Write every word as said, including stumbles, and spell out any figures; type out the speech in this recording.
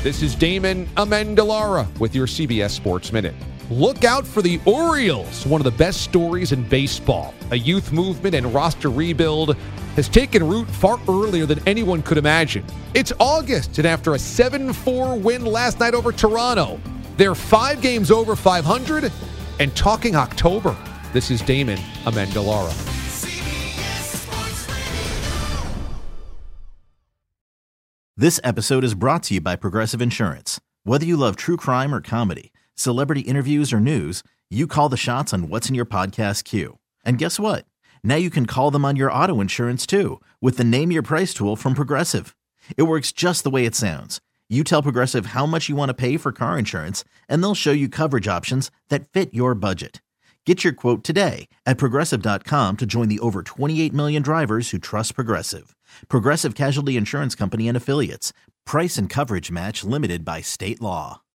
This is Damon Amendolara with your C B S Sports Minute. Look out for the Orioles, one of the best stories in baseball. A youth movement and roster rebuild has taken root far earlier than anyone could imagine. It's August, and after a seven four win last night over Toronto, they're five games over five hundred and talking October. This is Damon Amendolara. This episode is brought to you by Progressive Insurance. Whether you love true crime or comedy, celebrity interviews or news, you call the shots on what's in your podcast queue. And guess what? Now you can call them on your auto insurance too with the Name Your Price tool from Progressive. It works just the way it sounds. You tell Progressive how much you want to pay for car insurance, and they'll show you coverage options that fit your budget. Get your quote today at Progressive dot com to join the over twenty-eight million drivers who trust Progressive. Progressive Casualty Insurance Company and Affiliates. Price and coverage match limited by state law.